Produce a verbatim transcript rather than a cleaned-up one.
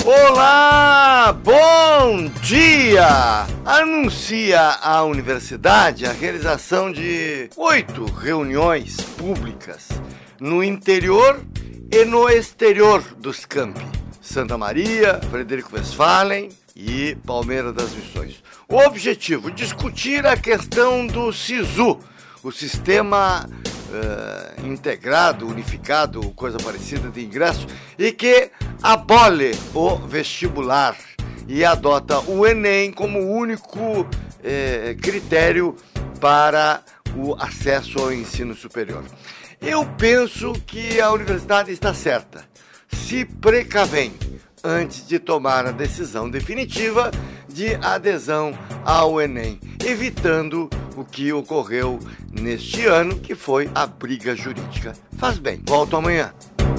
Olá, bom dia! Anuncia a universidade a realização de oito reuniões públicas no interior e no exterior dos campi, Santa Maria, Frederico Westphalen e Palmeira das Missões. O objetivo, discutir a questão do SISU, o Sistema uh, Integrado, Unificado, coisa parecida de ingresso, e que abole o vestibular e adota o Enem como único eh, critério para o acesso ao ensino superior. Eu penso que a universidade está certa, se precavém antes de tomar a decisão definitiva de adesão ao Enem, evitando o que ocorreu neste ano, que foi a briga jurídica. Faz bem, volto amanhã.